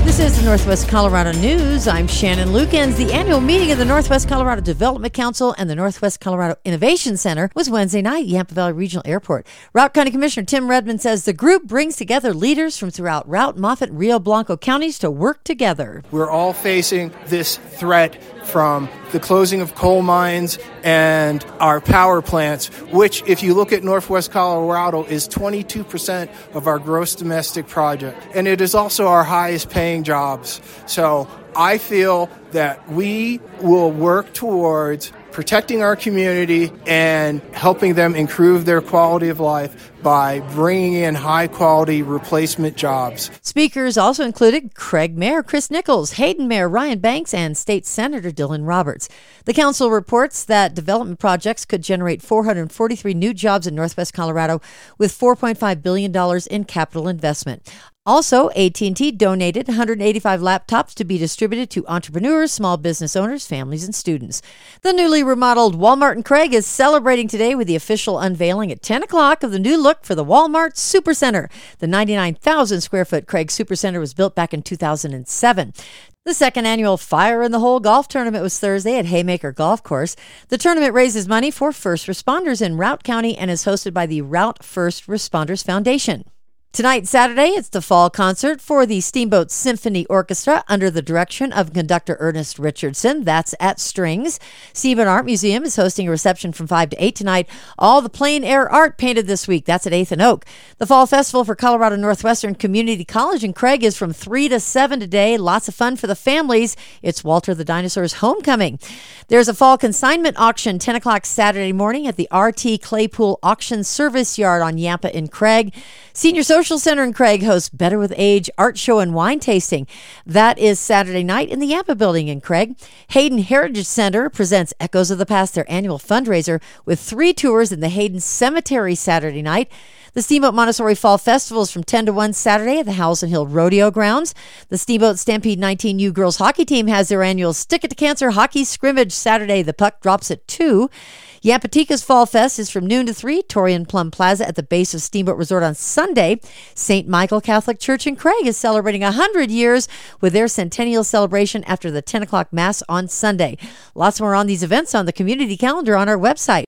This is the Northwest Colorado News. I'm Shannon Lukens. The annual meeting of the Northwest Colorado Development Council and the Northwest Colorado Innovation Center was Wednesday night at Yampa Valley Regional Airport. Routt County Commissioner Tim Redmond says the group brings together leaders from throughout Routt, Moffat, and Rio Blanco counties to work together. We're all facing this threat from the closing of coal mines and our power plants, which, if you look at Northwest Colorado, is 22% of our gross domestic product. And it is also our highest paying jobs. So I feel that we will work towards protecting our community and helping them improve their quality of life by bringing in high-quality replacement jobs. Speakers also included Craig Mayor Chris Nichols, Hayden Mayor Ryan Banks, and State Senator Dylan Roberts. The council reports that development projects could generate 443 new jobs in Northwest Colorado with $4.5 billion in capital investment. Also, AT&T donated 185 laptops to be distributed to entrepreneurs, small business owners, families, and students. The newly remodeled Walmart in Craig is celebrating today with the official unveiling at 10 o'clock of the new look for the Walmart Supercenter. The 99,000 square foot Craig Supercenter was built back in 2007. The second annual Fire in the Hole golf tournament was Thursday at Haymaker Golf Course. The tournament raises money for first responders in Routt County and is hosted by the Routt First Responders Foundation. Tonight, Saturday, it's the fall concert for the Steamboat Symphony Orchestra under the direction of conductor Ernest Richardson. That's at Strings. Steamboat Art Museum is hosting a reception from 5 to 8 tonight. All the plein air art painted this week. That's at 8th and Oak. The Fall Festival for Colorado Northwestern Community College in Craig is from 3 to 7 today. Lots of fun for the families. It's Walter the Dinosaur's homecoming. There's a fall consignment auction 10 o'clock Saturday morning at the RT Claypool Auction Service Yard on Yampa in Craig. Senior Social Center in Craig hosts Better with Age art show and wine tasting. That is Saturday night in the Yampa building in Craig. Hayden Heritage Center presents Echoes of the Past, their annual fundraiser, with 3 tours in the Hayden Cemetery Saturday night. The Steamboat Montessori Fall Festival is from 10 to 1 Saturday at the Howells Hill Rodeo Grounds. The Steamboat Stampede 19U girls hockey team has their annual Stick It to Cancer hockey scrimmage Saturday. The puck drops at 2. Yampatica's Fall Fest is from noon to 3, Torian Plum Plaza at the base of Steamboat Resort on Sunday. St. Michael Catholic Church in Craig is celebrating 100 years with their centennial celebration after the 10 o'clock Mass on Sunday. Lots more on these events on the community calendar on our website.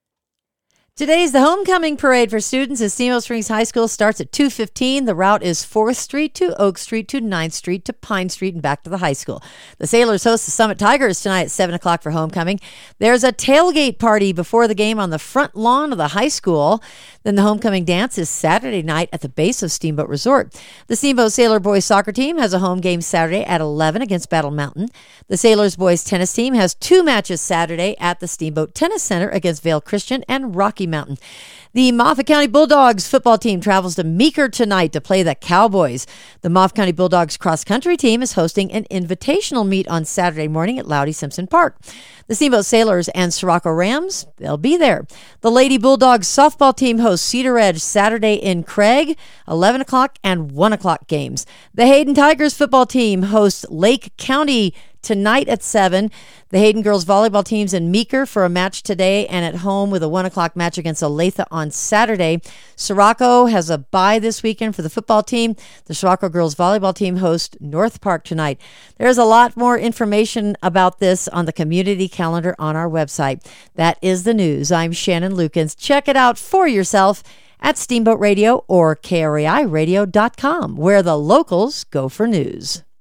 Today's the homecoming parade for students at Steamboat Springs High School starts at 2:15. The route is 4th Street to Oak Street to 9th Street to Pine Street and back to the high school. The Sailors host the Summit Tigers tonight at 7 o'clock for homecoming. There's a tailgate party before the game on the front lawn of the high school. Then the homecoming dance is Saturday night at the base of Steamboat Resort. The Steamboat Sailor Boys soccer team has a home game Saturday at 11 against Battle Mountain. The Sailors Boys tennis team has 2 matches Saturday at the Steamboat Tennis Center against Vale Christian and Rocky Mountain. The Moffat County Bulldogs football team travels to Meeker tonight to play the Cowboys. The Moffat County Bulldogs cross-country team is hosting an invitational meet on Saturday morning at Loudy Simpson Park. The Steamboat Sailors and Sirocco Rams, they'll be there. The Lady Bulldogs softball team hosts Cedar Edge Saturday in Craig, 11 o'clock and 1 o'clock games. The Hayden Tigers football team hosts Lake County tonight at 7. The Hayden girls volleyball team's in Meeker for a match today and at home with a 1 o'clock match against Olathe on Saturday. Sirocco has a bye this weekend for the football team. The Sirocco girls volleyball team hosts North Park tonight. There's a lot more information about this on the community calendar on our website. That is the news. I'm Shannon Lukens. Check it out for yourself at Steamboat Radio or KRAIRadio.com, where the locals go for news.